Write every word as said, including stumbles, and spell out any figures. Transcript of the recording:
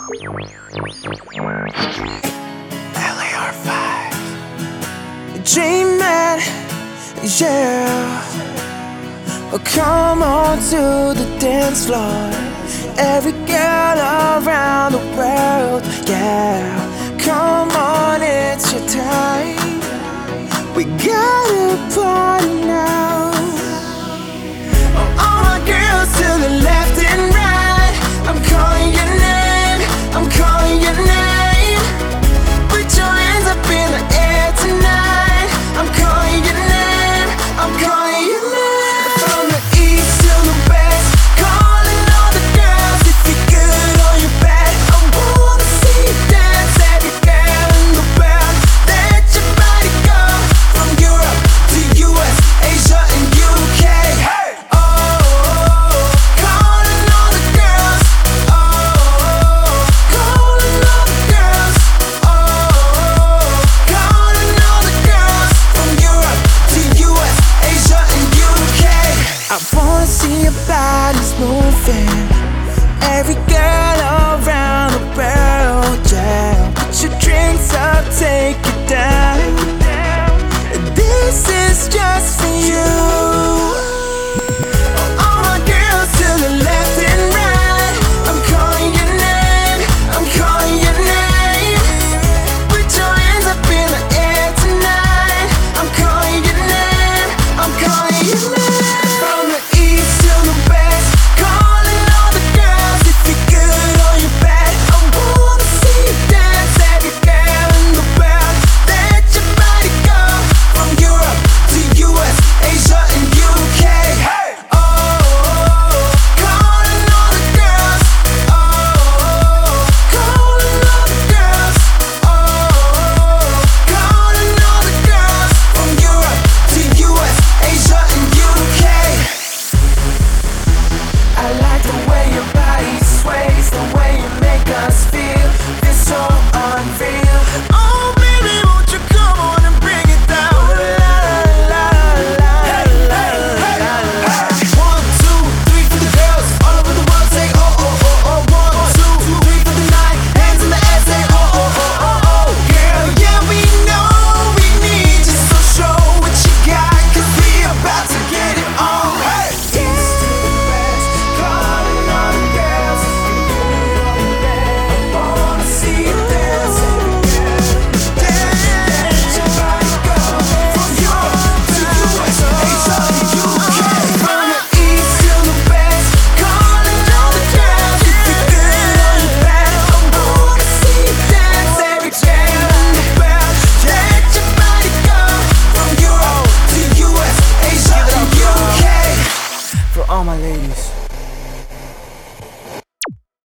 L A R five. Dreaming, yeah. Oh, come on to the dance floor. Every girl around the world, yeah. Come on, it's your time. We gotta party now. Oh, all my girls to the left and right. I'm calling your name, I'm calling your name. Put your hands up in the air tonight. I'm calling your name, I'm calling your name. From the east to the west, calling all the girls. If you're good or you're bad, I wanna see you dance. Every girl in the world, let your body go. From Europe to U S, Asia and U K. Hey! Oh, calling all the girls. Oh, calling all the girls. Oh, calling all the girls. From Europe to U S, Asia and U K. I wanna see your bodies moving. Every girl around the world, yeah. Put your drinks up, take it down. This is just for you. All my girls to the left and right. I'm calling your name, I'm calling your name. Put your hands up in the air tonight. I'm calling your name, I'm calling your name. From the east to the west, calling all the girls. If you're good or you're bad, I wanna see you dance. Every girl in the world, let your body go. From Europe to U S, Asia and U K. Hey! Oh, calling all the girls. Oh, calling all the girls. Oh, calling all the girls. From Europe to U S, Asia and U K. I like the way your body sways, the way you make us feel. It's so unreal. Oh baby, won't you come on and bring it down? La la la la la la la. One, two, three for the girls all over the world. Say oh oh oh oh. One, two, three for the night. Hands in the air, say oh oh oh oh oh. Girl, yeah we know we need you, so show what you got, 'cause we about to get it on. Hey, east to the west, calling all the girls. I wanna see you dance, dance. Let your body go. From Europe to U S, Asia and U K. From the east to the west, calling all the girls. If you're good or you're bad, I wanna see you dance. Every girl in the world, let your body go. From Europe to U S, Asia and U K. For all my ladies.